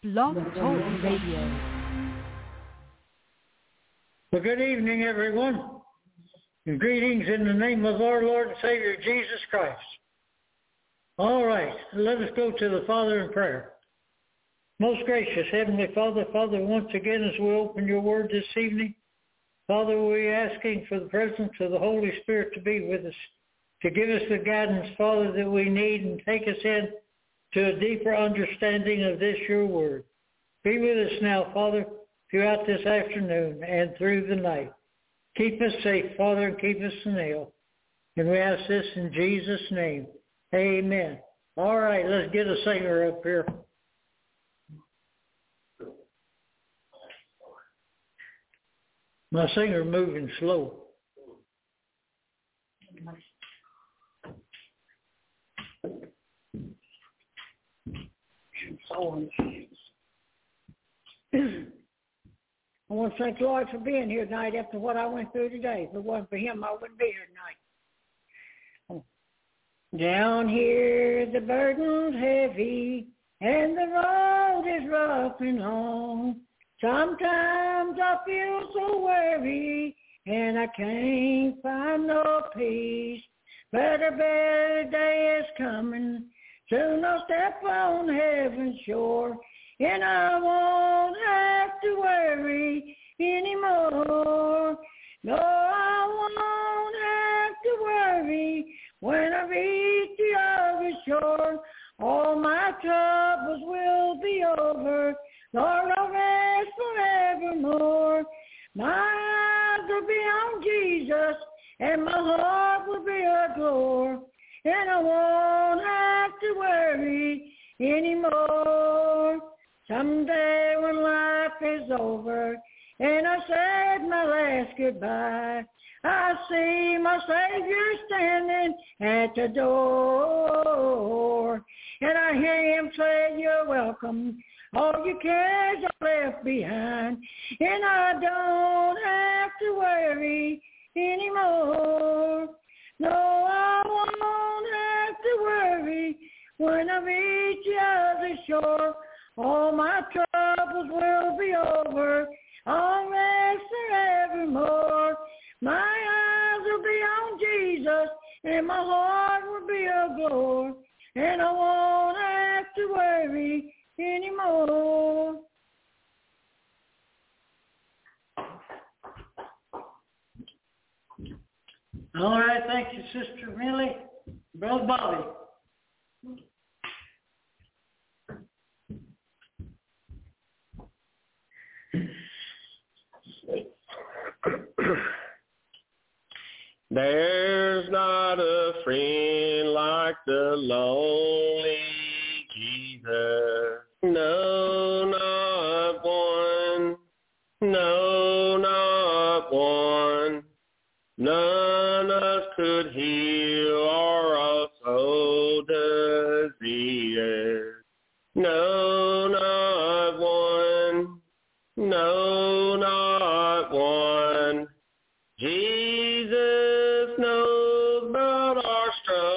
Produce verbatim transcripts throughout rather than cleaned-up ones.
Blog Talk Radio. Well, good evening, everyone, and greetings in the name of our Lord and Savior, Jesus Christ. All right, let us go to the Father in prayer. Most gracious Heavenly Father, Father, once again as we open your word this evening, Father, we're asking for the presence of the Holy Spirit to be with us, to give us the guidance, Father, that we need and take us in to a deeper understanding of this, your word. Be with us now, Father, throughout this afternoon and through the night. Keep us safe, Father, and keep us in health. And we ask this in Jesus' name. Amen. All right, let's get a singer up here. My singer moving slow. I want to thank the Lord for being here tonight after what I went through today. If it wasn't for him, I wouldn't be here tonight. Down here the burden's heavy and the road is rough and long. Sometimes I feel so weary and I can't find no peace. But a better day is coming. Soon I'll step on heaven's shore, and I won't have to worry anymore. No, I won't have to worry when I reach the other shore. All my troubles will be over. Lord, I'll rest forevermore. My eyes will be on Jesus, and my heart will be aglow. And I won't have to worry anymore. Someday when life is over and I said my last goodbye, I see my Savior standing at the door. And I hear him say, you're welcome. All your cares are left behind. And I don't have to worry anymore. No, I won't have to worry when I reach the other shore. All my troubles will be over. I'll rest forevermore. My eyes will be on Jesus, and my heart will be aglow. And I won't have to worry anymore. All right, thank you, Sister Millie. Brother Bobby. There's not a friend like the lonely Jesus. No, not one. No, not one. None of us could heal our soul diseases. No, not one. No, not one. Jesus knows about our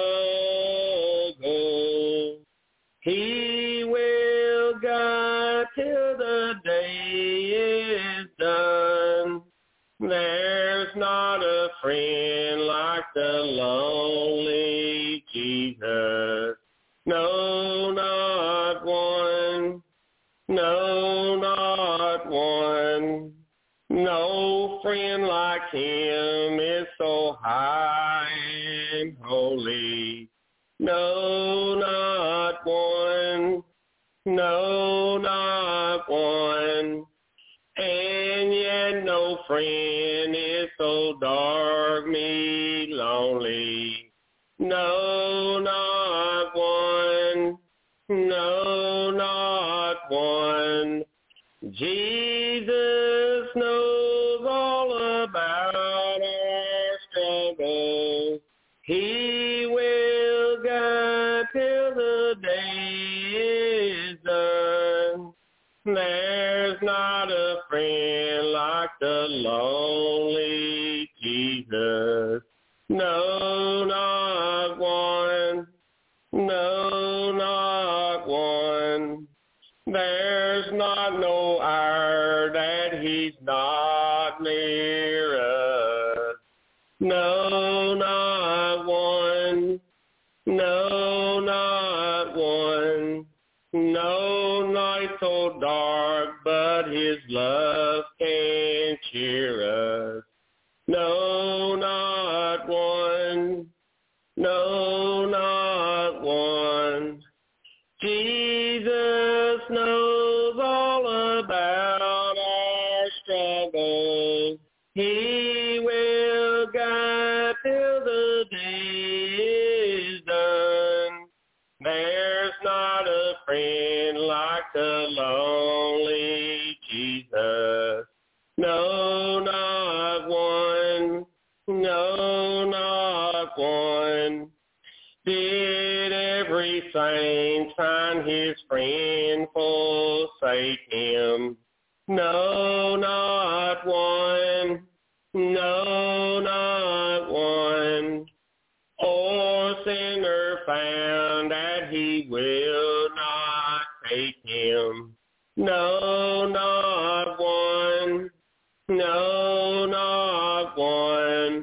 struggle. He will guide till the day is done. There's not a friend like the lonely Jesus. No, not one. No, not one. No friend like him is so high and holy. No, not one. No, not one. And yet no friend is so darkly lonely. No, not one. No, not one. Jesus knows all about our struggle. He will guide till the day is done. There's not a friend like the lonely Jesus. No, not one. No, not one. There There's not no hour that he's not near us. No, not one. No, not one. No night so dark, but his love can cheer us. No, not one. No, not one. Jesus knows all about our struggles. He will guide till the day is done. There's not a friend like the lonely Jesus. No, not one. No, not one. Did every saint find his friend forsake him? No, not one. No, not one. Or sinner found that he will not take him? No, not one. No, not one.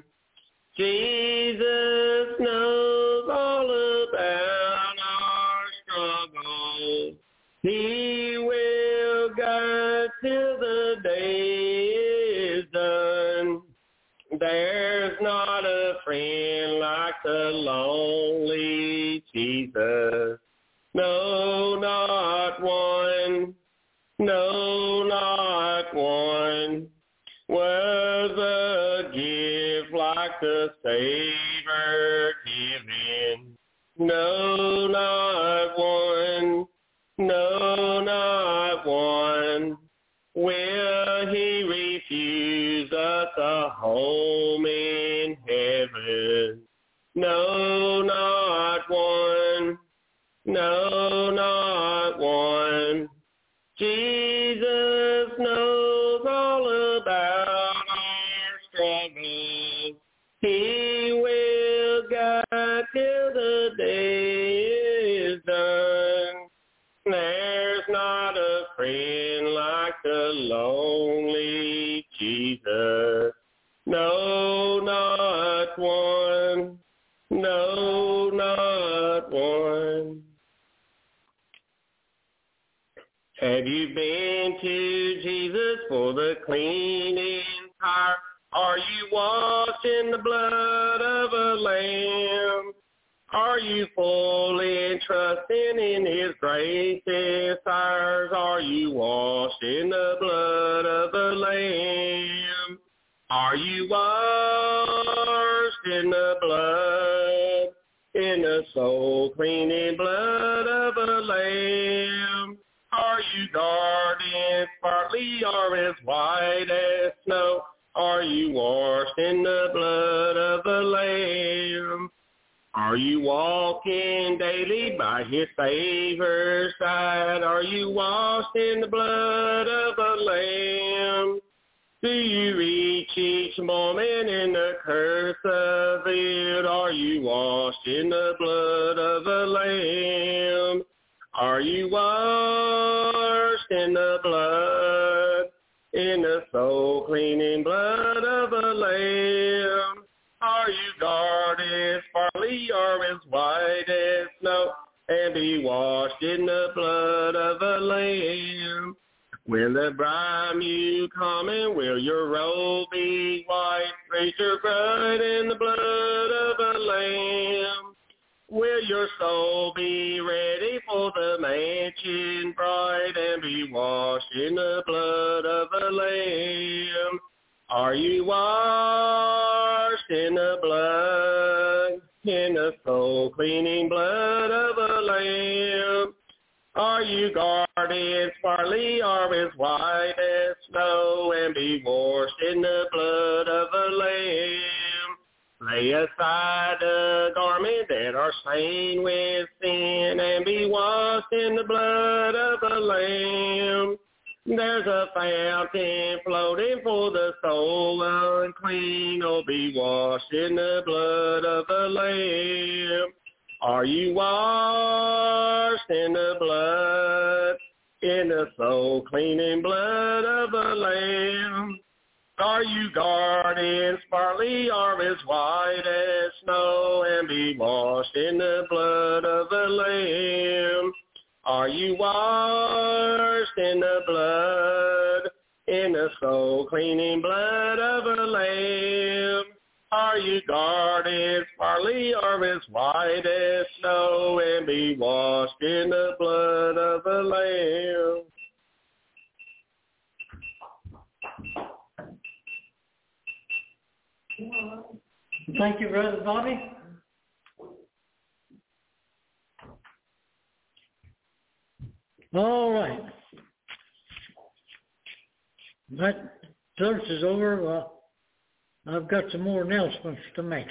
Jesus knows all about our struggles. He will guide till the day is done. There's not a friend like the lonely Jesus. No, not one. No, not one. Was a gift like the Savior giving? No, not one. No, not one. Will he refuse us a home in heaven? No, not one. No, not one. Jesus knows all about our struggles. He will guide till the day is done. There's not a friend like the lonely Jesus. No, not one. No, not one. Have you been to Jesus for the cleaning power? Are you washed in the blood of a lamb? Are you fully trusting in his grace's fires? Are you washed in the blood of the lamb? Are you washed in the blood, in the soul cleaning blood of a lamb? Are you dark, partly or as white as snow? Are you washed in the blood of the Lamb? Are you walking daily by his Savior's side? Are you washed in the blood of the Lamb? Do you reach each moment in the curse of it? Are you washed in the blood of the Lamb? Are you washed in the blood, in the soul-cleaning blood of the Lamb? Are you guarded, partly or as white as snow, and be washed in the blood of the Lamb? When the bridegroom come in, will your robe be white? Raise your bride in the blood of the Lamb. Will your soul be ready for the mansion bright and be washed in the blood of the Lamb? Are you washed in the blood, in the soul-cleaning blood of the Lamb? Are you guarded, partly or as white as snow, and be washed in the blood of the Lamb? Lay aside the garments that are stained with sin, and be washed in the blood of the Lamb. There's a fountain floating for the soul unclean. Oh, be washed in the blood of the Lamb. Are you washed in the blood, in the soul-cleaning blood of the Lamb? Are you guarding sparkly or as white as snow, and be washed in the blood of the Lamb? Are you washed in the blood, in the soul-cleaning blood of the Lamb? Are you guarded sparkly or as white as snow, and be washed in the blood of the Lamb? Thank you, Brother Bobby. All right. That church is over. Well, I've got some more announcements to make.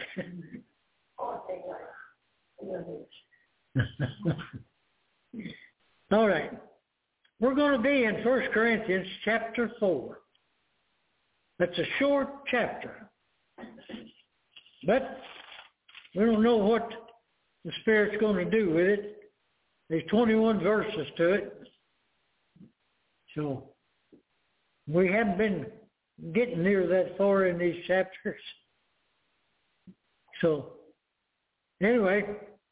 All right. We're going to be in First Corinthians chapter four. That's a short chapter. But we don't know what the Spirit's going to do with it. There's twenty-one verses to it. So we haven't been getting near that far in these chapters. So anyway,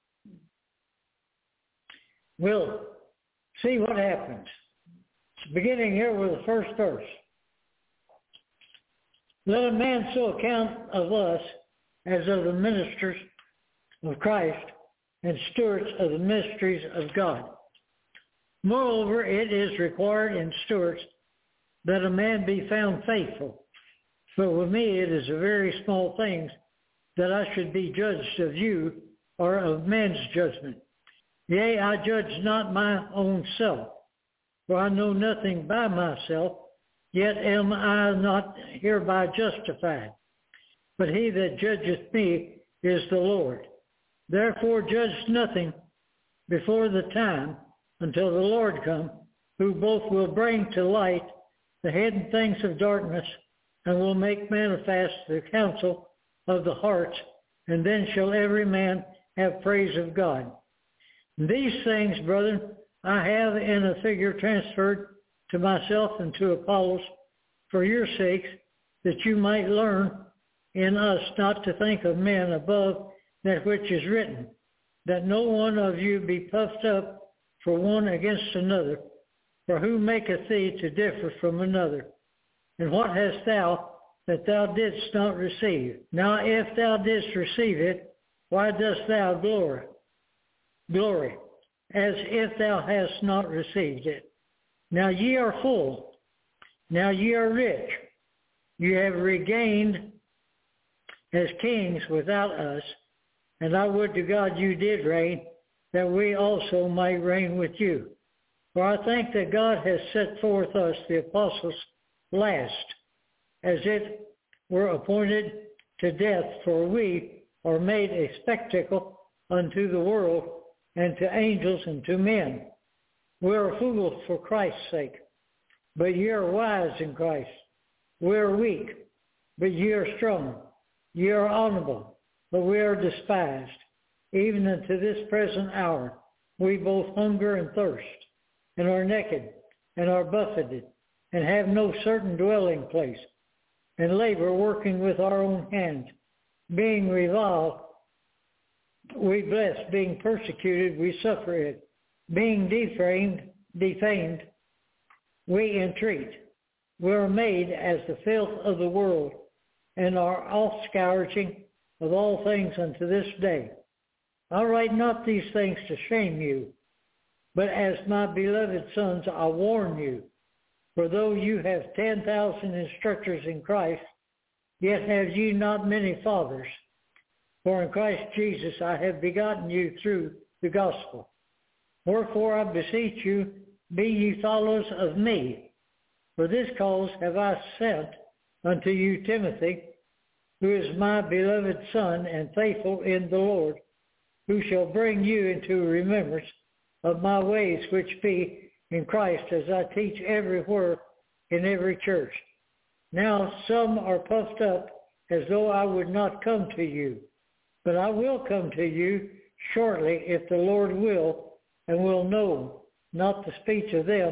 we'll see what happens. Beginning here with the first verse. Let a man so account of us as of the ministers of Christ and stewards of the mysteries of God. Moreover, it is required in stewards that a man be found faithful. But with me it is a very small thing that I should be judged of you or of men's judgment. Yea, I judge not my own self, for I know nothing by myself, yet am I not hereby justified. But he that judgeth me is the Lord. Therefore judge nothing before the time until the Lord come, who both will bring to light the hidden things of darkness, and will make manifest the counsel of the hearts, and then shall every man have praise of God. And these things, brethren, I have in a figure transferred to myself and to Apollos for your sakes, that you might learn in us not to think of men above that which is written, that no one of you be puffed up for one against another. For who maketh thee to differ from another? And what hast thou that thou didst not receive? Now if thou didst receive it, why dost thou glory? Glory, as if thou hast not received it. Now ye are full. Now ye are rich. You have regained as kings without us, and I would to God you did reign, that we also might reign with you. For I think that God has set forth us, the apostles, last, as it were appointed to death, for we are made a spectacle unto the world, and to angels, and to men. We are fools for Christ's sake, but ye are wise in Christ. We are weak, but ye are strong. Ye are honorable, but we are despised. Even unto this present hour we both hunger and thirst, and are naked, and are buffeted, and have no certain dwelling place, and labor working with our own hands. Being reviled, we bless. Being persecuted, we suffer it. Being defamed, defamed, we entreat. We are made as the filth of the world, and are offscourging of all things unto this day. I write not these things to shame you, but as my beloved sons, I warn you. For though you have ten thousand instructors in Christ, yet have ye not many fathers. For in Christ Jesus I have begotten you through the gospel. Wherefore I beseech you, be ye followers of me. For this cause have I sent unto you Timothy, who is my beloved son and faithful in the Lord, who shall bring you into remembrance of my ways which be in Christ, as I teach everywhere in every church. Now some are puffed up as though I would not come to you, but I will come to you shortly if the Lord will, and will know not the speech of them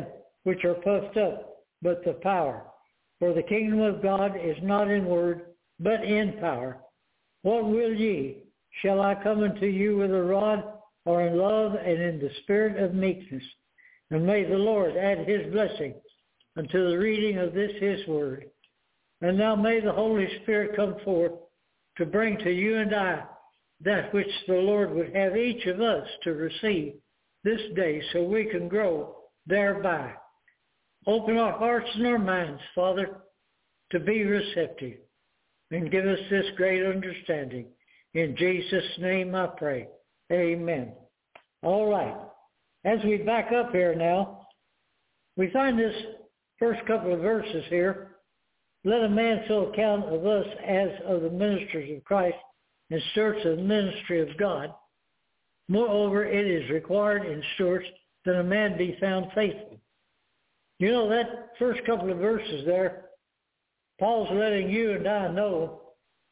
which are puffed up, but the power. For the kingdom of God is not in word, but in power. What will ye? Shall I come unto you with a rod, or in love and in the spirit of meekness? And may the Lord add his blessing unto the reading of this his word. And now may the Holy Spirit come forth to bring to you and I that which the Lord would have each of us to receive this day, so we can grow thereby. Open our hearts and our minds, Father, to be receptive, and give us this great understanding. In Jesus' name I pray. Amen. All right. As we back up here now, we find this first couple of verses here. Let a man so account of us as of the ministers of Christ and stewards of the ministry of God. Moreover, it is required in stewards that a man be found faithful. You know, that first couple of verses there, Paul's letting you and I know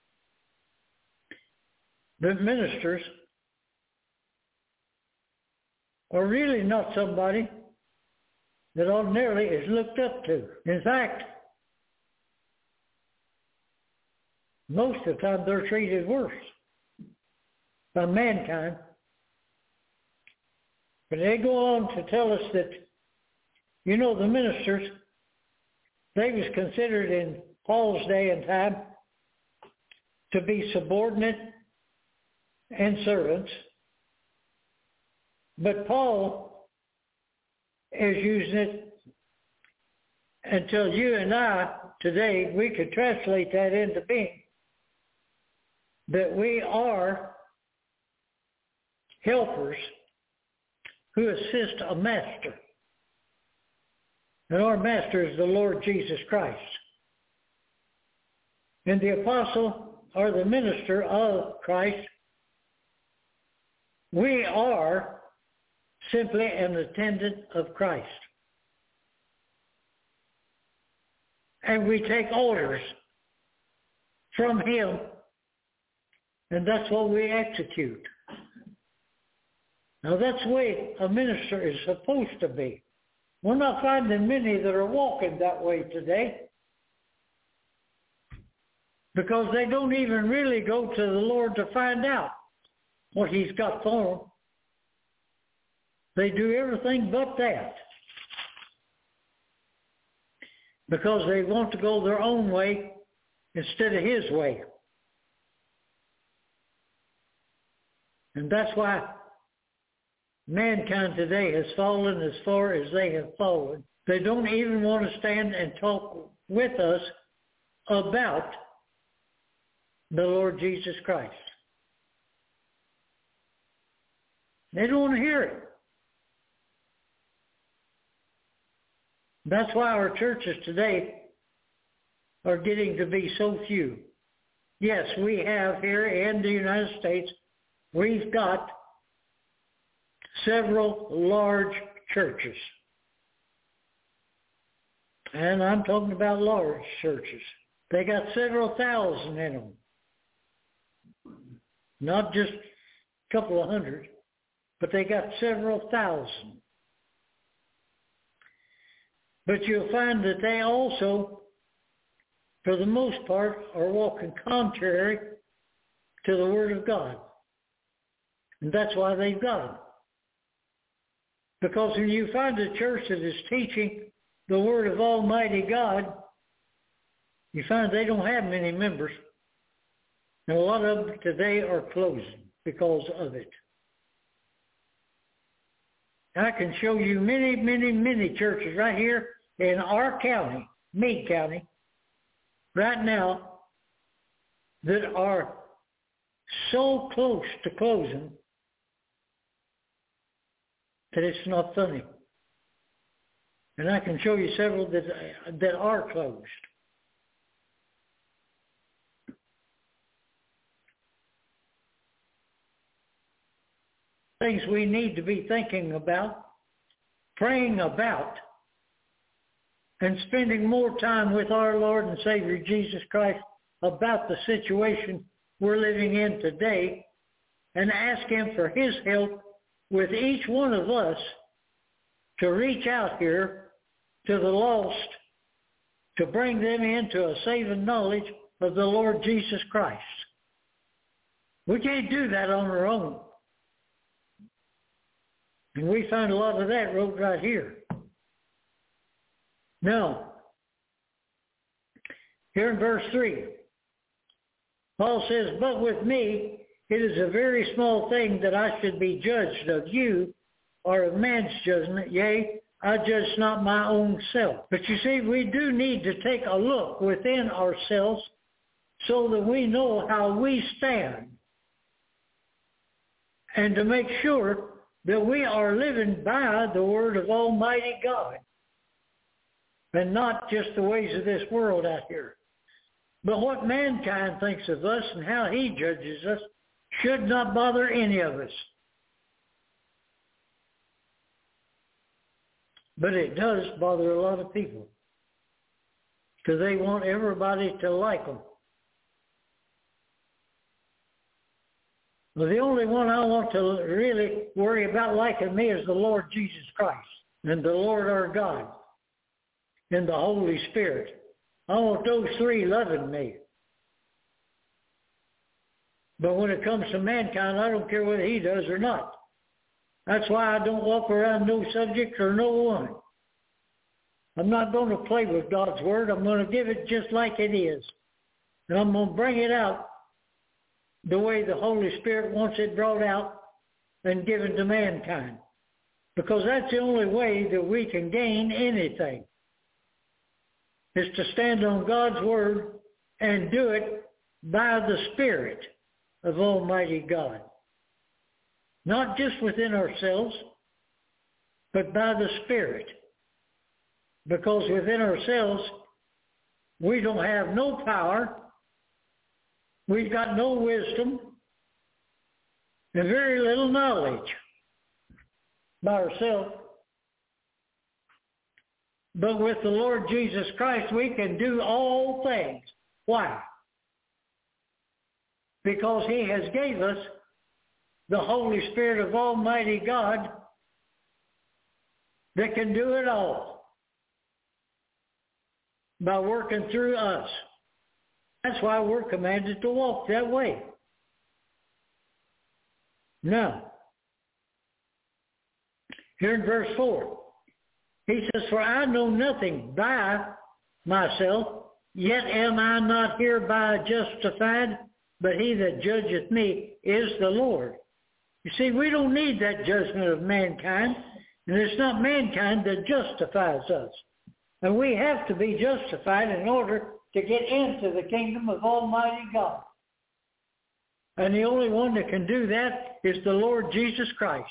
that ministers are really not somebody that ordinarily is looked up to. In fact, most of the time they're treated worse by mankind. But they go on to tell us that, you know, the ministers, they was considered in Paul's day and time to be subordinate and servants. But Paul is using it until you and I today, we could translate that into being that we are helpers who assist a master. And our master is the Lord Jesus Christ. And the apostle or the minister of Christ, we are simply an attendant of Christ. And we take orders from him, and that's what we execute. Now that's the way a minister is supposed to be. We're not finding many that are walking that way today, because they don't even really go to the Lord to find out what he's got for them. They do everything but that, because they want to go their own way instead of his way. And that's why mankind today has fallen as far as they have fallen. They don't even want to stand and talk with us about the Lord Jesus Christ. They don't want to hear it. That's why our churches today are getting to be so few. Yes, we have here in the United States, we've got several large churches. And I'm talking about large churches. They got several thousand in them. Not just a couple of hundred, but they got several thousand. But you'll find that they also, for the most part, are walking contrary to the Word of God. And that's why they've got them. Because when you find a church that is teaching the Word of Almighty God, you find they don't have many members. And a lot of them today are closing because of it. I can show you many, many, many churches right here in our county, Meade County, right now, that are so close to closing that it's not funny. And I can show you several that, that are closed. Things we need to be thinking about, praying about, and spending more time with our Lord and Savior Jesus Christ about the situation we're living in today, and ask him for his help with each one of us to reach out here to the lost to bring them into a saving knowledge of the Lord Jesus Christ. We can't do that on our own. And we find a lot of that wrote right here. Now, here in verse three, Paul says, but with me, it is a very small thing that I should be judged of you or of man's judgment. Yea, I judge not my own self. But you see, we do need to take a look within ourselves so that we know how we stand. And to make sure that we are living by the word of Almighty God. And not just the ways of this world out here. But what mankind thinks of us and how he judges us should not bother any of us. But it does bother a lot of people. Because they want everybody to like them. Well, the only one I want to really worry about liking me is the Lord Jesus Christ and the Lord our God and the Holy Spirit. I want those three loving me. But when it comes to mankind, I don't care whether he does or not. That's why I don't walk around no subject or no one. I'm not going to play with God's word. I'm going to give it just like it is. And I'm going to bring it out the way the Holy Spirit wants it brought out and given to mankind. Because that's the only way that we can gain anything, is to stand on God's word and do it by the Spirit of Almighty God. Not just within ourselves, but by the Spirit. Because within ourselves, we don't have no power, we've got no wisdom, and very little knowledge by ourselves. But with the Lord Jesus Christ, we can do all things. Why? Because he has gave us the Holy Spirit of Almighty God that can do it all by working through us. That's why we're commanded to walk that way. Now, here in verse four, he says, for I know nothing by myself, yet am I not hereby justified, but he that judgeth me is the Lord. You see, we don't need that judgment of mankind, and it's not mankind that justifies us. And we have to be justified in order to get into the kingdom of Almighty God. And the only one that can do that is the Lord Jesus Christ.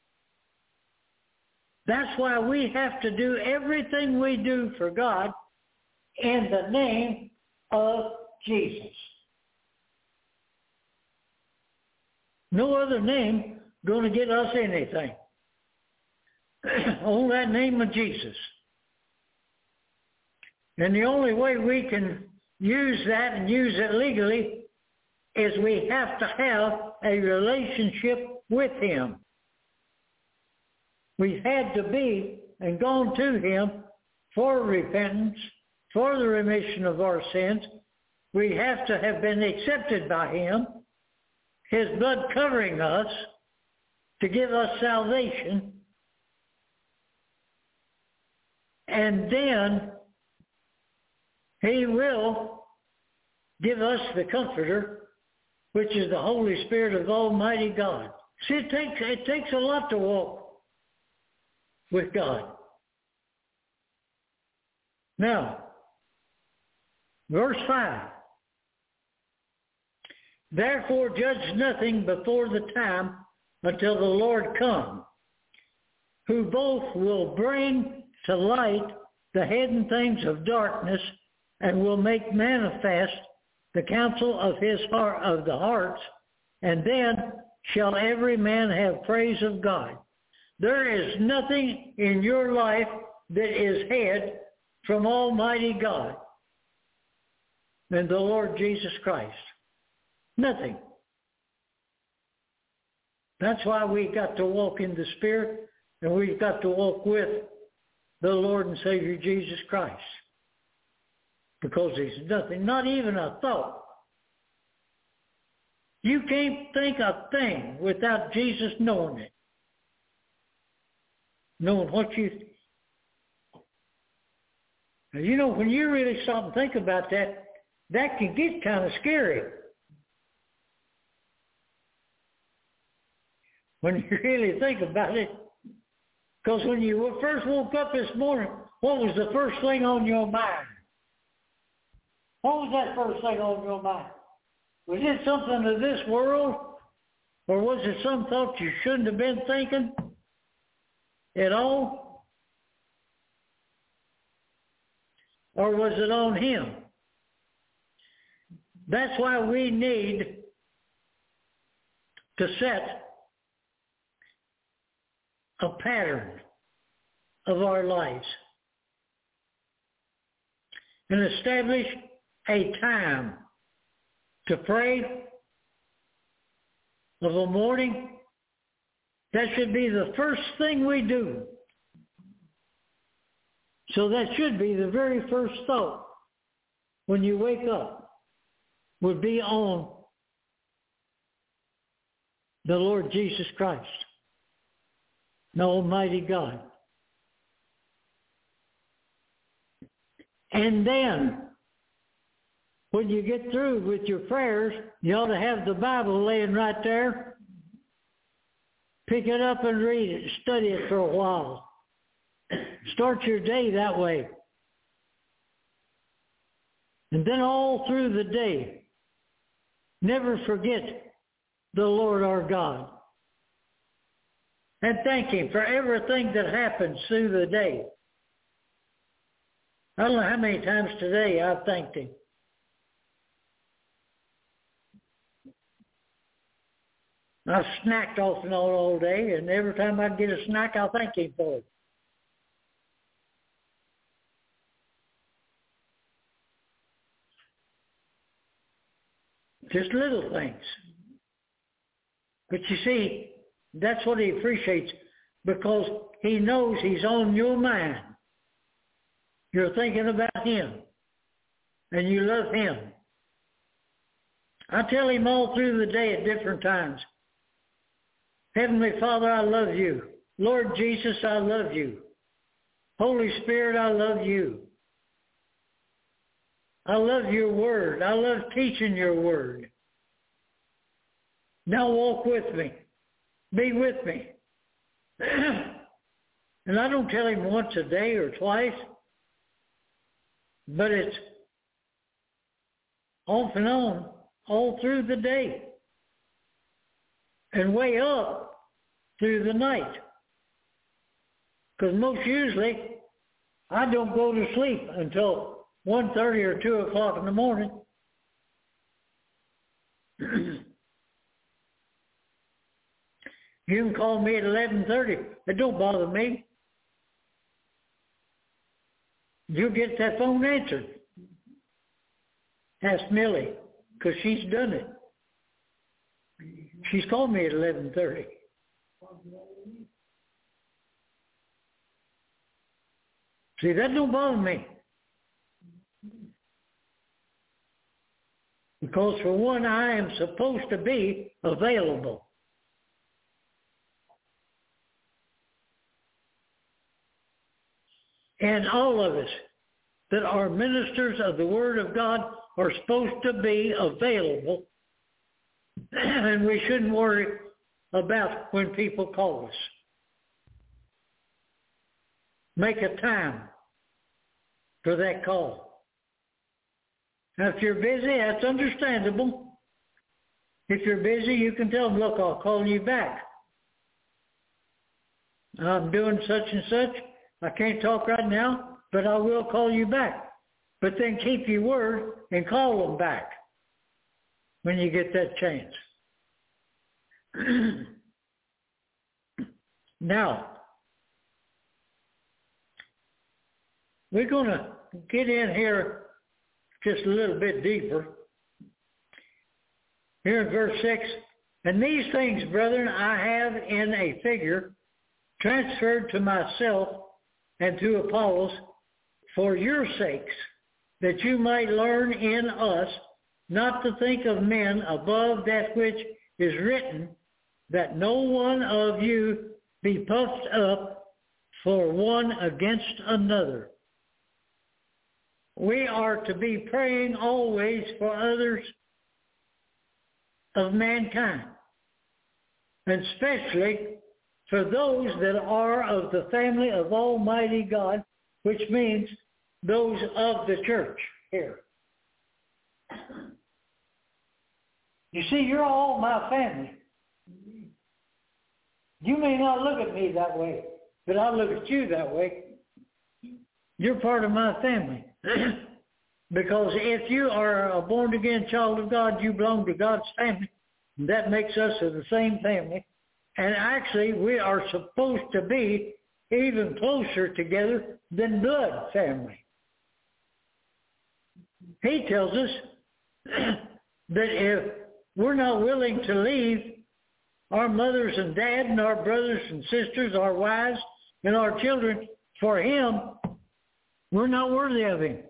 That's why we have to do everything we do for God in the name of Jesus. No other name going to get us anything. On that name of Jesus. And the only way we can use that and use it legally is we have to have a relationship with him. We've had to be and gone to him for repentance, for the remission of our sins. We have to have been accepted by him, his blood covering us to give us salvation. And then he will give us the Comforter, which is the Holy Spirit of Almighty God. See, it takes, it takes a lot to walk with God. Now, verse five. Therefore judge nothing before the time until the Lord come, who both will bring to light the hidden things of darkness and will make manifest the counsel of his heart, of the hearts, and then shall every man have praise of God. There is nothing in your life that is hid from Almighty God than the Lord Jesus Christ. Nothing. That's why we got to walk in the Spirit, and we've got to walk with the Lord and Savior Jesus Christ. Because there's nothing, not even a thought. You can't think a thing without Jesus knowing it. Knowing what you... Now, you know, when you really stop and think about that, that can get kind of scary. When you really think about it. Because when you first woke up this morning, what was the first thing on your mind? What was that first thing on your mind? Was it something of this world? Or was it some thought you shouldn't have been thinking at all? Or was it on Him? That's why we need to set a pattern of our lives and establish a time to pray of a morning. That should be the first thing we do. So that should be the very first thought when you wake up, would be on the Lord Jesus Christ, the Almighty God. And then, when you get through with your prayers, you ought to have the Bible laying right there. Pick it up and read it. Study it for a while. Start your day that way. And then all through the day, never forget the Lord our God. And thank Him for everything that happens through the day. I don't know how many times today I've thanked Him. I've snacked off and on all day, and every time I get a snack, I'll thank Him for it. Just little things. But you see, that's what He appreciates, because He knows He's on your mind. You're thinking about Him, and you love Him. I tell Him all through the day at different times, Heavenly Father, I love you. Lord Jesus, I love you. Holy Spirit, I love you. I love your word. I love teaching your word. Now walk with me. Be with me. And I don't tell Him once a day or twice, but it's off and on all through the day and way up through the night. Because most usually I don't go to sleep until one thirty or two o'clock in the morning. You can call me at eleven thirty. It don't bother me. You'll get that phone answered. Ask Millie, because she's done it. She's called me at eleven thirty. See, that don't bother me. Because for one, I am supposed to be available. And all of us that are ministers of the Word of God are supposed to be available. And we shouldn't worry about when people call us. Make a time for that call. Now, if you're busy, that's understandable. If you're busy, you can tell them, look, I'll call you back. I'm doing such and such. I can't talk right now, but I will call you back. But then keep your word and call them back when you get that chance. Now, we're going to get in here just a little bit deeper. Here in verse six, and these things, brethren, I have in a figure transferred to myself and through Apollos, for your sakes, that you might learn in us not to think of men above that which is written, that no one of you be puffed up for one against another. We are to be praying always for others of mankind, and especially for those that are of the family of Almighty God, which means those of the church here. You see, you're all my family. You may not look at me that way, but I look at you that way. You're part of my family. Because if you are a born-again child of God, you belong to God's family. And that makes us of the same family. And actually, we are supposed to be even closer together than blood family. He tells us that if we're not willing to leave our mothers and dad and our brothers and sisters, our wives and our children for him, we're not worthy of him.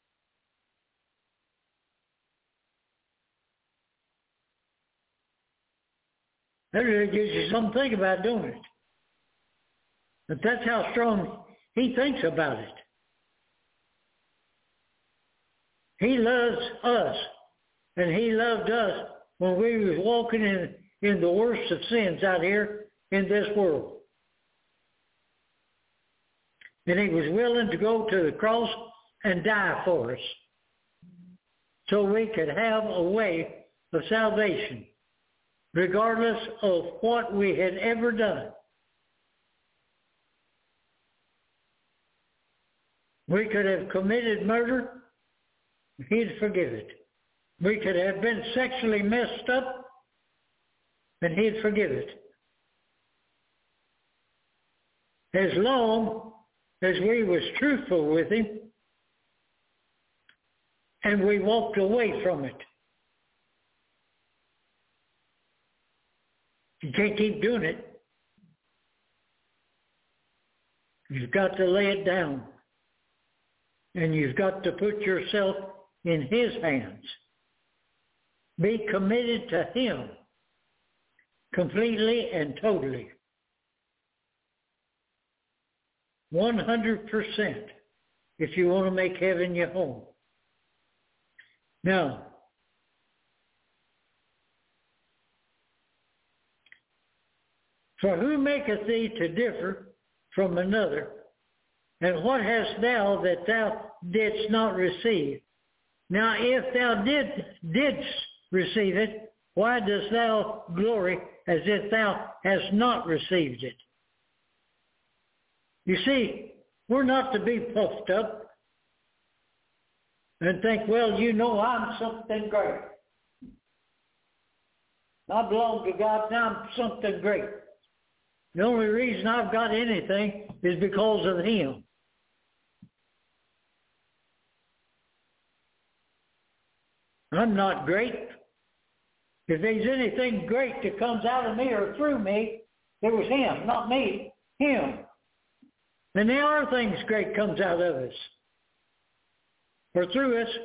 That really gives you something to think about, don't it? But that's how strong he thinks about it. He loves us, and he loved us when we was walking in, in the worst of sins out here in this world. And he was willing to go to the cross and die for us so we could have a way of salvation, regardless of what we had ever done. We could have committed murder, he'd forgive it. We could have been sexually messed up, and he'd forgive it. As long as we was truthful with him, and we walked away from it. You can't keep doing it. You've got to lay it down. And you've got to put yourself in his hands. Be committed to him completely and totally. one hundred percent if you want to make heaven your home. Now, for who maketh thee to differ from another? And what hast thou that thou didst not receive? Now, if thou did, didst receive it, why dost thou glory as if thou hast not received it? You see, we're not to be puffed up and think, well, you know, I'm something great. I belong to God, and I'm something great. The only reason I've got anything is because of him. I'm not great. If there's anything great that comes out of me or through me, it was him, not me, him. And there are things great comes out of us or through us.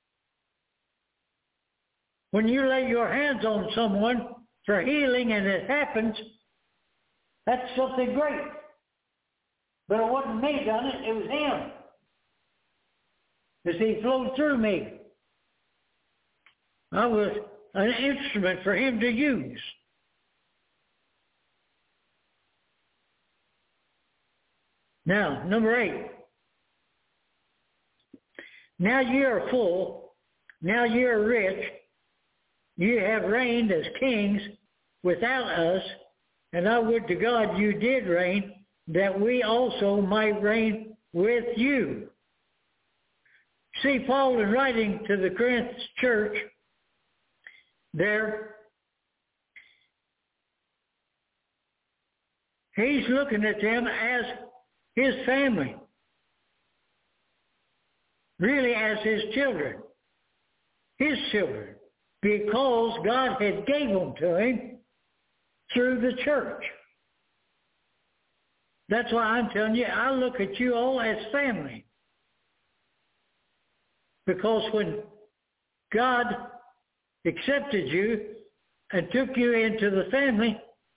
When you lay your hands on someone for healing and it happens, that's something great. But it wasn't me done it, it was him. As he flowed through me. I was an instrument for him to use. Now, number eight. Now ye are full, now ye are rich, ye have reigned as kings without us, and I would to God you did reign, that we also might reign with you. See, Paul, in writing to the Corinth church, there, he's looking at them as his family, really as his children, his children, because God had gave them to him through the church. That's why I'm telling you, I look at you all as family. Because when God accepted you and took you into the family,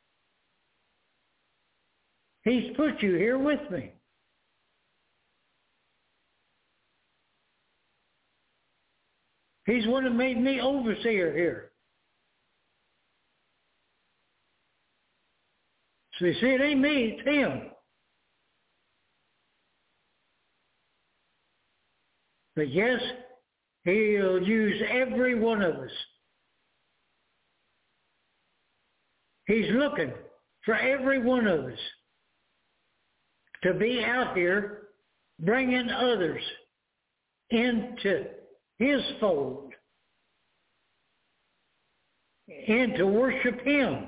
He's put you here with me. He's one that made me overseer here. So you see, it ain't me, it's Him. But yes, He'll use every one of us. He's looking for every one of us to be out here bringing others into His fold and to worship Him.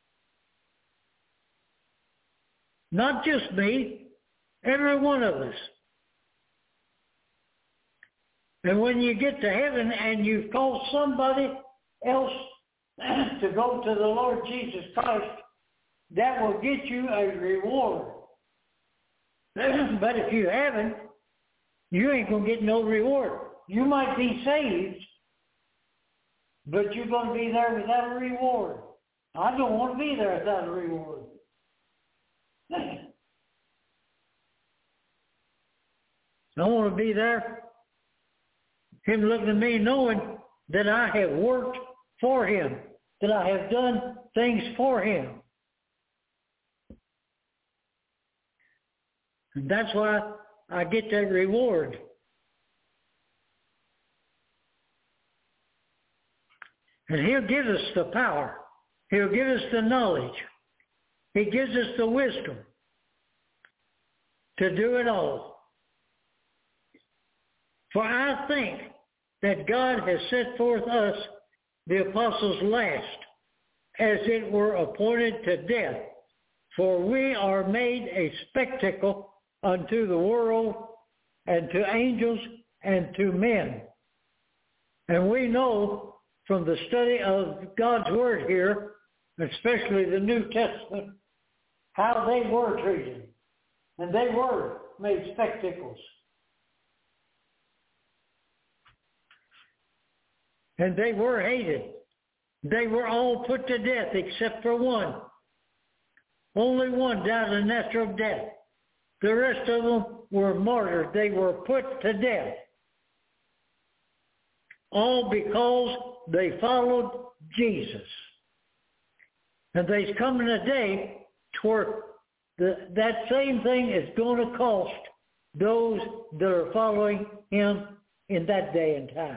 Not just me, every one of us. And when you get to heaven and you've called somebody else to go to the Lord Jesus Christ, that will get you a reward. But if you haven't, you ain't going to get no reward. You might be saved, but you're going to be there without a reward. I don't want to be there without a reward. I want to be there, Him looking at me knowing that I have worked for Him, that I have done things for Him. And that's why I get that reward. And He'll give us the power. He'll give us the knowledge. He gives us the wisdom to do it all. For I think that God has set forth us, the apostles last, as it were appointed to death. For we are made a spectacle unto the world, and to angels, and to men. And we know from the study of God's Word here, especially the New Testament, how they were treated. And they were made spectacles. And they were hated. They were all put to death except for one. Only one died a natural death. The rest of them were martyred. They were put to death. All because they followed Jesus. And there's coming a day where the, that same thing is going to cost those that are following Him in that day and time.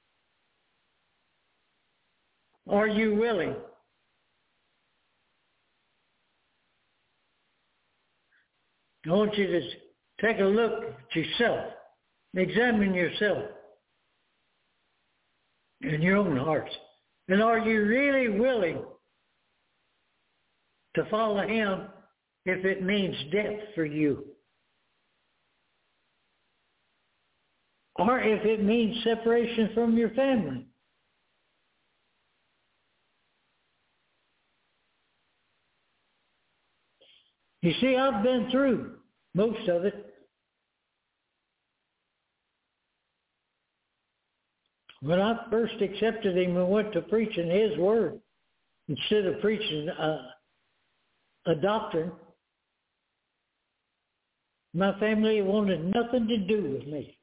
Are you willing? I want you to take a look at yourself. Examine yourself in your own hearts. And are you really willing to follow Him if it means death for you? Or if it means separation from your family? You see, I've been through most of it. When I first accepted Him and went to preaching His Word, instead of preaching a, a doctrine, my family wanted nothing to do with me.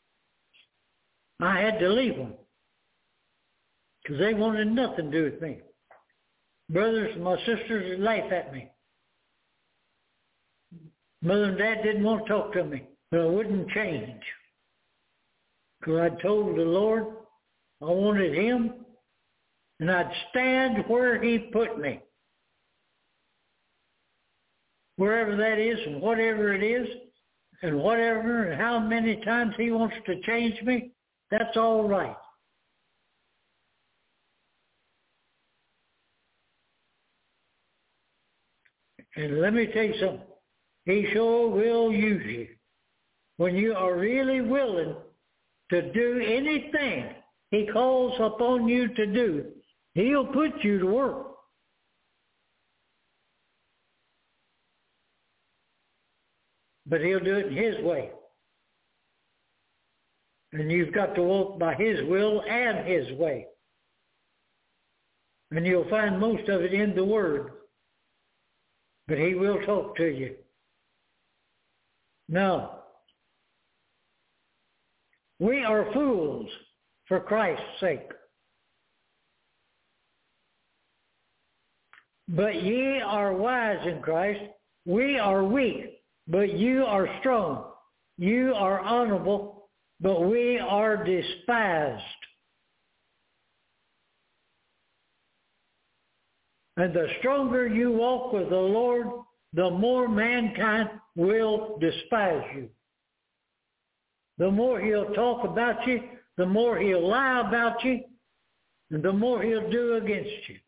I had to leave them because they wanted nothing to do with me. Brothers and my sisters would laugh at me. Mother and Dad didn't want to talk to me, but I wouldn't change. Because I told the Lord I wanted Him, and I'd stand where He put me. Wherever that is and whatever it is, and whatever and how many times He wants to change me, that's all right. And let me tell you something. He sure will use you. When you are really willing to do anything He calls upon you to do, He'll put you to work. but he'll do it in his way. And you've got to walk by his will and his way. And you'll find most of it in the Word. But he will talk to you. Now, we are fools for Christ's sake. But ye are wise in Christ. We are weak, but you are strong. You are honorable, but we are despised. And the stronger you walk with the Lord, the more mankind will despise you. The more he'll talk about you, the more he'll lie about you, and the more he'll do against you.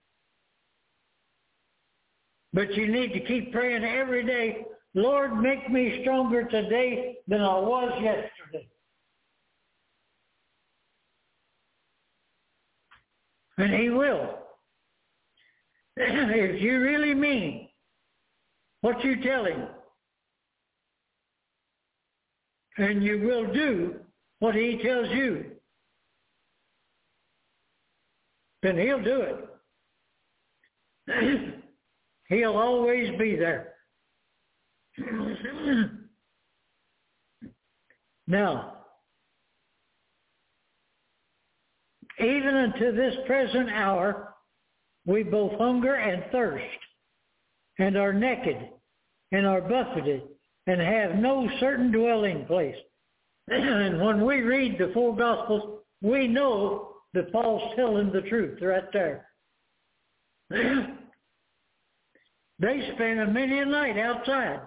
But you need to keep praying every day, Lord, make me stronger today than I was yesterday. And he will. If you really mean what you tell him, and you will do what he tells you, then he'll do it. He'll always be there. Now, even unto this present hour, we both hunger and thirst, and are naked, and are buffeted, and have no certain dwelling place. And when we read the four Gospels, we know that Paul's telling the truth right there. They spent a many a night outside.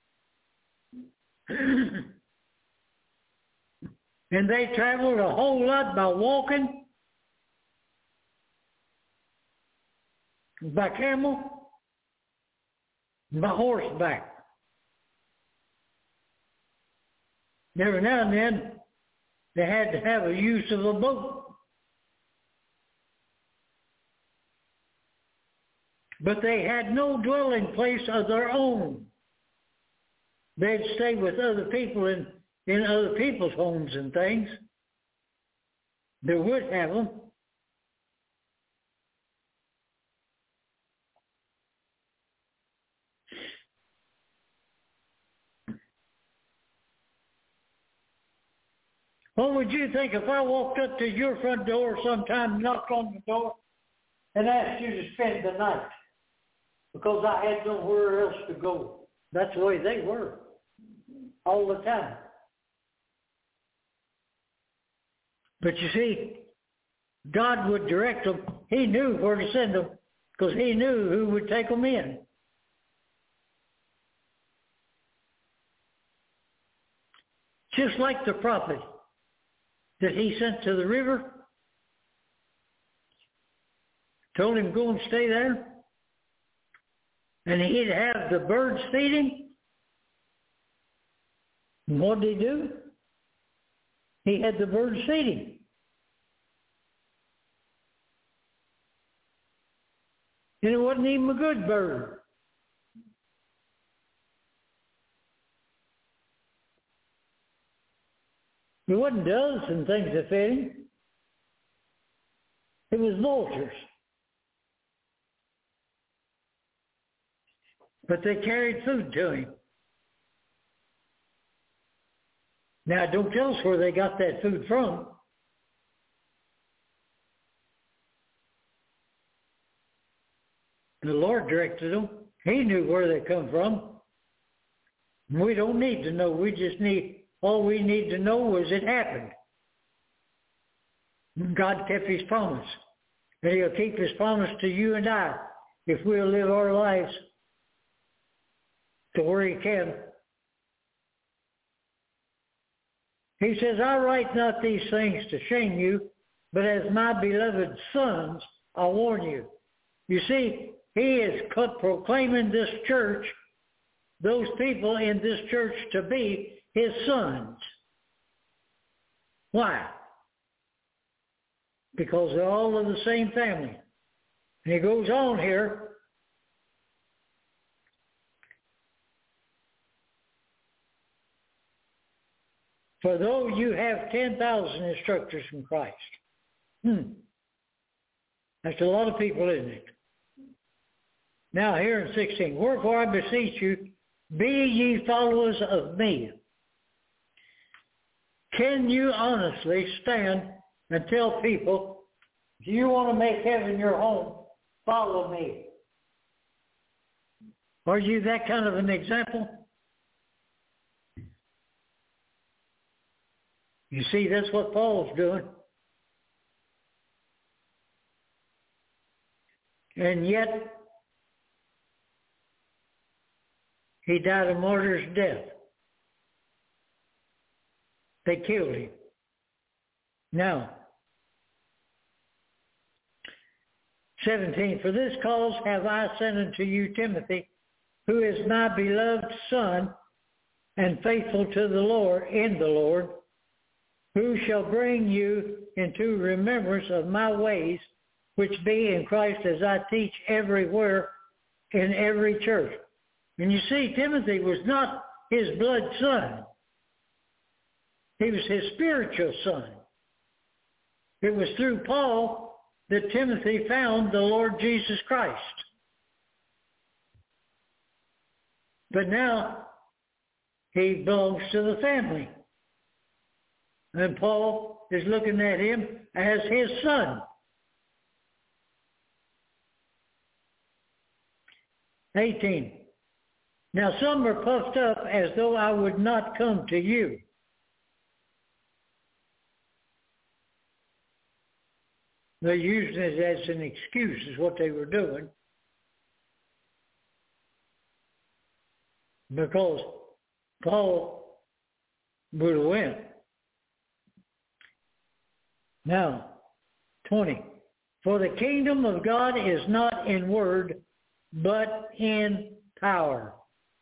And they traveled a whole lot by walking, by camel, by horseback. Every now and then, they had to have a use of a boat. But they had no dwelling place of their own. They'd stay with other people in, in other people's homes and things. They would have them. What would you think if I walked up to your front door sometime, knocked on the door, and asked you to spend the night? Because I had nowhere else to go. That's the way they were. All the time. But you see, God would direct them. He knew where to send them because he knew who would take them in. Just like the prophet that he sent to the river, told him go and stay there, and he'd have the birds feed him. And what did he do? He had the birds feed him. And it wasn't even a good bird. It wasn't doves and things that fed him. It was vultures. But they carried food to him. Now, don't tell us where they got that food from. The Lord directed them. He knew where they come from. We don't need to know. We just need, all we need to know is it happened. God kept his promise. And he'll keep his promise to you and I if we'll live our lives to where he can. He says, I write not these things to shame you, but as my beloved sons, I warn you. You see, he is proclaiming this church, those people in this church to be his sons. Why? Because they're all of the same family. And he goes on here, For though you have ten thousand instructors from Christ. Hmm. That's a lot of people, isn't it? Now here in sixteen, wherefore I beseech you, be ye followers of me. Can you honestly stand and tell people, if you want to make heaven your home, follow me? Are you that kind of an example? You see, that's what Paul's doing. And yet, he died a martyr's death. They killed him. Now, seventeen, for this cause have I sent unto you Timothy, who is my beloved son and faithful to the Lord, in the Lord, who shall bring you into remembrance of my ways, which be in Christ, as I teach everywhere in every church. And you see, Timothy was not his blood son. He was his spiritual son. It was through Paul that Timothy found the Lord Jesus Christ. But now he belongs to the family. And Paul is looking at him as his son. eighteen. Now some are puffed up as though I would not come to you. They're using it as an excuse, is what they were doing. Because Paul would have went. Now, twenty. For the kingdom of God is not in word, but in power.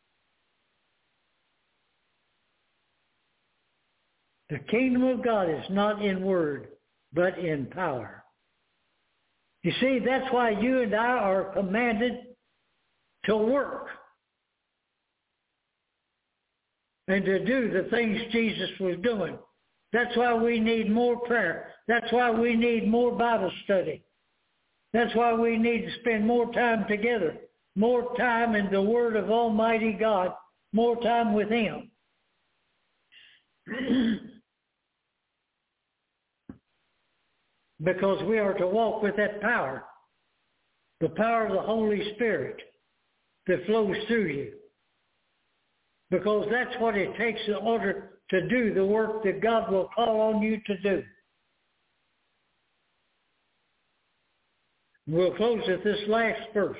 The kingdom of God is not in word, but in power. You see, that's why you and I are commanded to work and to do the things Jesus was doing. That's why we need more prayer. That's why we need more Bible study. That's why we need to spend more time together, more time in the Word of Almighty God, more time with Him. Because we are to walk with that power, the power of the Holy Spirit that flows through you. Because that's what it takes in order to do the work that God will call on you to do. We'll close at this last verse.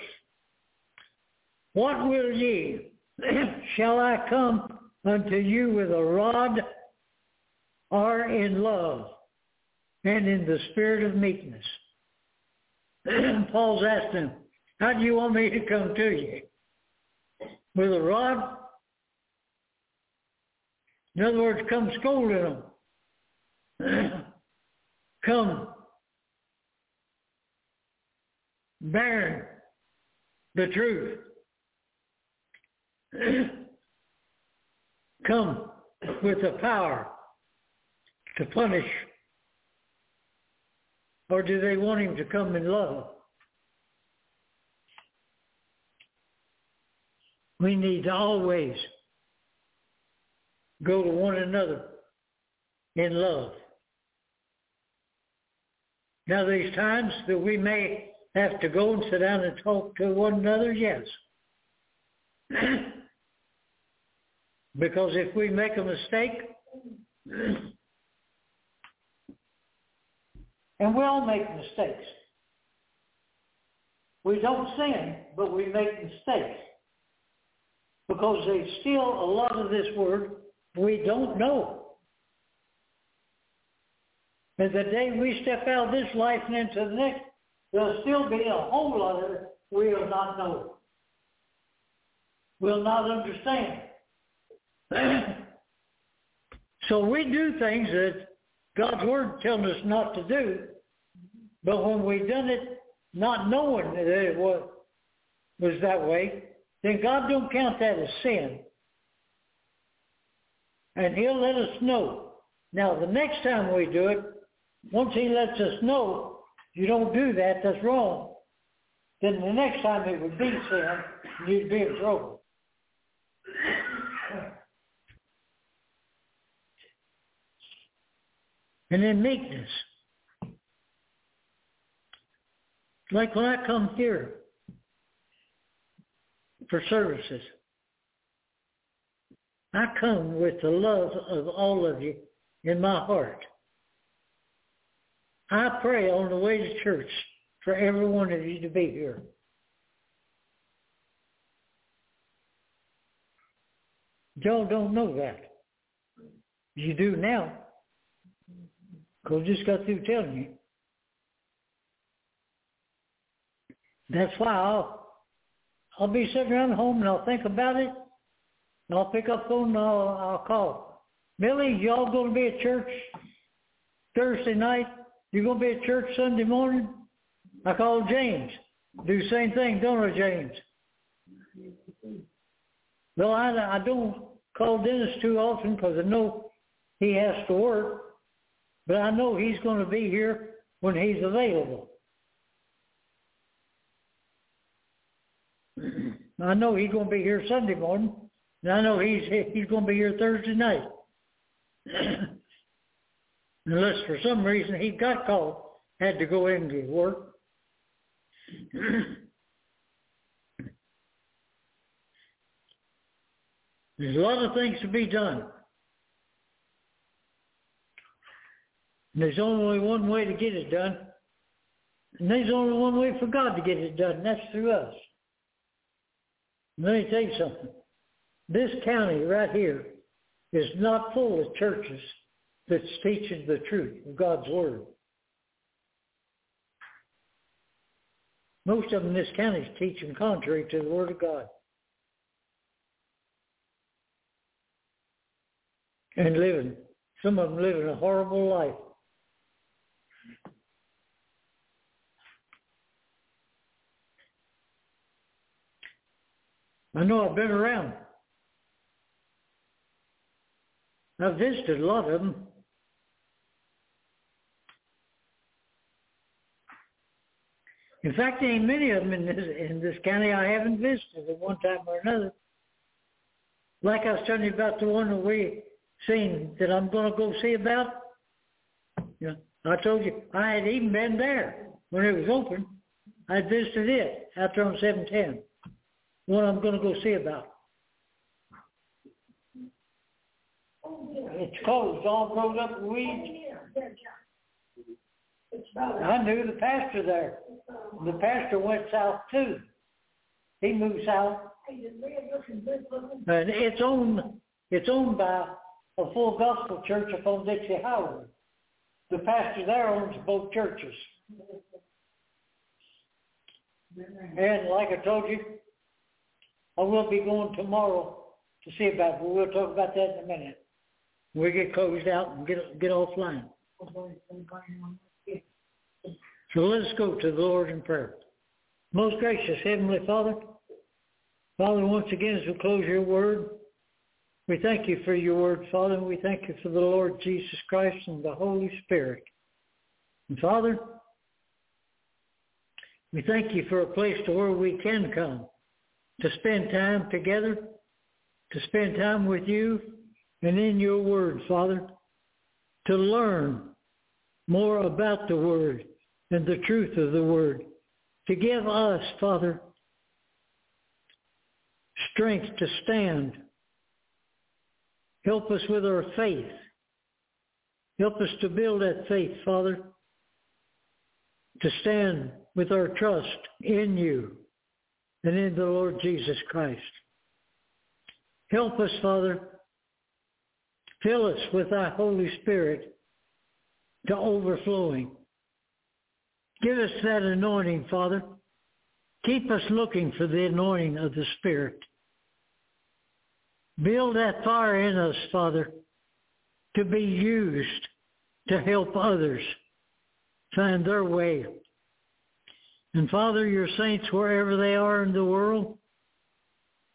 What will ye? Shall I come unto you with a rod, or in love and in the spirit of meekness? Paul's asked him, how do you want me to come to you? With a rod? In other words, come scolding them. Come bearing the truth. Come with the power to punish. Or do they want him to come in love? We need to always go to one another in love. Now, there's times that we may have to go and sit down and talk to one another, yes. Because if we make a mistake, and we all make mistakes. We don't sin, but we make mistakes. Because there's still a lot of this word we don't know. And the day we step out of this life and into the next, there'll still be a whole lot of it we'll not know. We'll not understand. So we do things that God's Word tells us not to do, but when we've done it not knowing that it was, was that way, then God don't count that as sin. And He'll let us know Now, the next time we do it, once he lets us know, you don't do that, that's wrong, then the next time it would be sin, and you'd be in trouble. And then meekness. Like when I come here for services, I come with the love of all of you in my heart. I pray on the way to church for every one of you to be here. Y'all don't know that. You do now, because I just got through telling you. That's why I'll, I'll be sitting around home and I'll think about it, and I'll pick up the phone and I'll, I'll call. Millie, y'all going to be at church Thursday night? You going to be at church Sunday morning? I call James. Do the same thing, don't I, James? Well, I, I don't call Dennis too often because I know he has to work, but I know he's going to be here when he's available. I know he's going to be here Sunday morning, and I know he's he's going to be here Thursday night. Unless for some reason he got called, had to go in to work. There's a lot of things to be done. And there's only one way to get it done. And there's only one way for God to get it done, and that's through us. Let me tell you something. This county right here is not full of churches that's teaching the truth of God's Word. Most of them in this county is teaching contrary to the Word of God. And living, some of them living a horrible life. I know I've been around. I've visited a lot of them. In fact, there ain't many of them in this, in this county I haven't visited at one time or another. Like I was telling you about the one that we seen that I'm going to go see about. You know, I told you I had even been there when it was open. I had visited it out there on seven ten. One I'm going to go see about. It's closed, all grown up with weeds. I knew the pastor there. The pastor went south too. He moved south. And it's owned, it's owned by a full gospel church up on Dixie Highway. The pastor there owns both churches. And like I told you, I will be going tomorrow to see about it. We'll talk about that in a minute. We get closed out and get get offline. So let us go to the Lord in prayer. Most gracious Heavenly Father, Father, once again as we close your word, we thank you for your word, Father, and we thank you for the Lord Jesus Christ and the Holy Spirit. And Father, we thank you for a place to where we can come to spend time together, to spend time with you and in your word, Father, to learn more about the word and the truth of the word, to give us, Father, strength to stand. Help us with our faith. Help us to build that faith, Father, to stand with our trust in you and in the Lord Jesus Christ. Help us, Father. Fill us with thy Holy Spirit to overflowing. Give us that anointing, Father. Keep us looking for the anointing of the Spirit. Build that fire in us, Father, to be used to help others find their way. And Father, your saints, wherever they are in the world,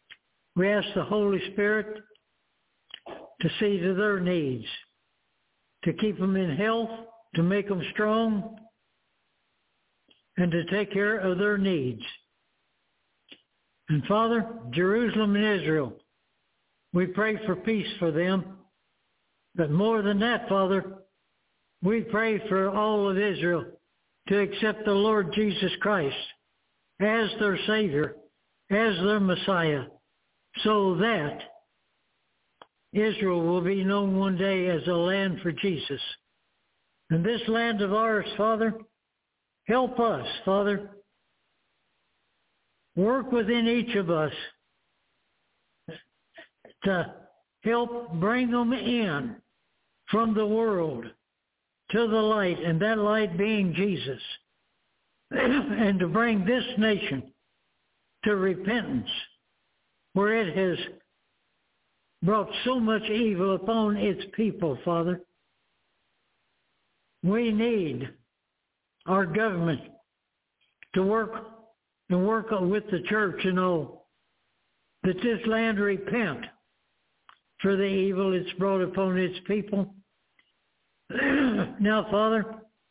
we ask the Holy Spirit to see to their needs. to keep them in health, to make them strong, and to take care of their needs. And Father, Jerusalem and Israel, we pray for peace for them. But more than that, Father, we pray for all of Israel to accept the Lord Jesus Christ as their Savior, as their Messiah, so that Israel will be known one day as a land for Jesus. And this land of ours, Father, help us, Father. Work within each of us to help bring them in from the world to the light, and that light being Jesus, and to bring this nation to repentance, where it has brought so much evil upon its people, Father. We need our government to work and work with the church and all, that this land repent for the evil it's brought upon its people. Now, Father,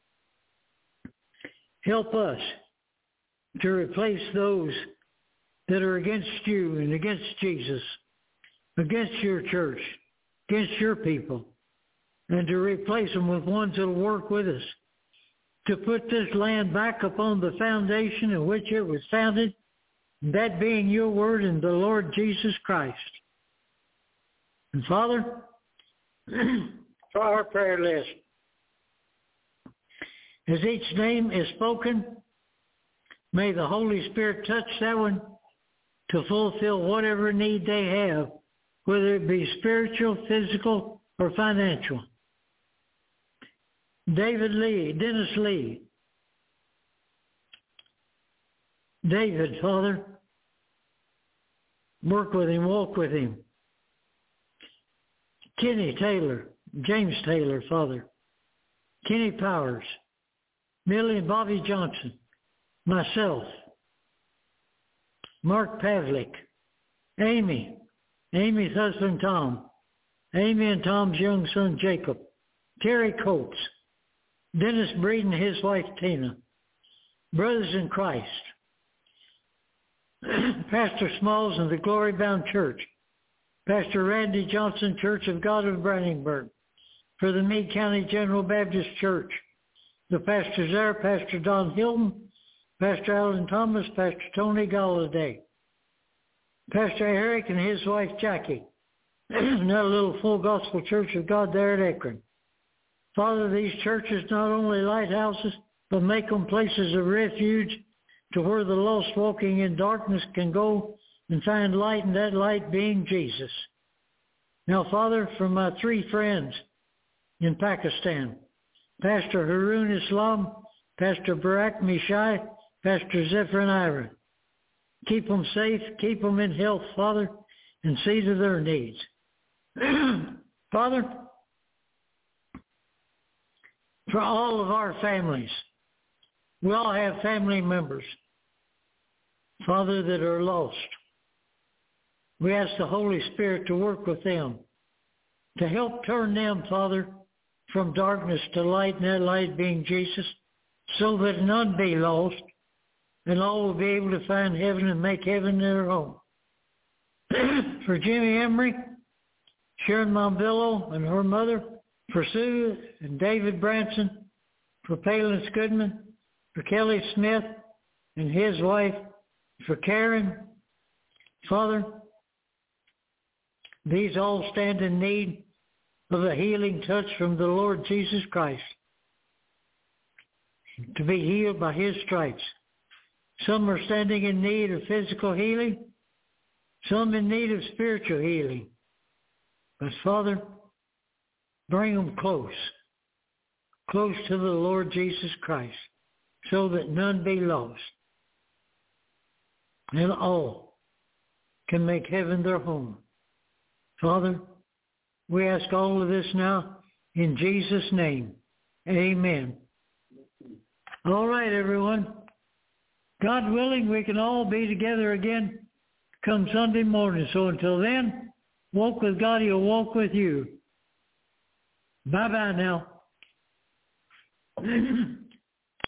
help us to replace those that are against you and against Jesus, against your church, against your people, and to replace them with ones that will work with us to put this land back upon the foundation in which it was founded, that being your word and the Lord Jesus Christ. And Father, for our prayer list, as each name is spoken, may the Holy Spirit touch that one to fulfill whatever need they have, whether it be spiritual, physical, or financial. David Lee, Dennis Lee. David, Father, work with him, walk with him. Kenny Taylor, James Taylor, Father. Kenny Powers, Millie and Bobby Johnson, myself, Mark Pavlik, Amy, Amy's husband Tom, Amy and Tom's young son Jacob, Terry Coates, Dennis Breed and his wife Tina, brothers in Christ, Pastor Smalls and the Glory Bound Church, Pastor Randy Johnson, Church of God of Brandenburg, for the Meade County General Baptist Church, the pastors there, Pastor Don Hilton, Pastor Alan Thomas, Pastor Tony Galladay, Pastor Eric and his wife Jackie, and that little Full Gospel Church of God there at Akron. Father, these churches not only lighthouses, but make them places of refuge to where the lost walking in darkness can go and find light, and that light being Jesus. Now, Father, for my three friends in Pakistan, Pastor Harun Islam, Pastor Barak Mishai, Pastor Zephyrin Ira, keep them safe, keep them in health, Father, and see to their needs. Father, for all of our families, we all have family members, Father, that are lost. We ask the Holy Spirit to work with them, to help turn them, Father, from darkness to light, and that light being Jesus, so that none be lost, and all will be able to find heaven and make heaven their home. For Jimmy Emery, Sharon Monvillo and her mother, for Sue and David Branson, for Palin Scoodman, for Kelly Smith and his wife, for Karen, Father, these all stand in need of a healing touch from the Lord Jesus Christ, to be healed by his stripes. Some are standing in need of physical healing, some in need of spiritual healing. But Father, bring them close, close to the Lord Jesus Christ, so that none be lost, and all can make heaven their home. Father, we ask all of this now in Jesus' name. Amen. All right, everyone. God willing, we can all be together again come Sunday morning. So until then, walk with God, he'll walk with you. Bye-bye now.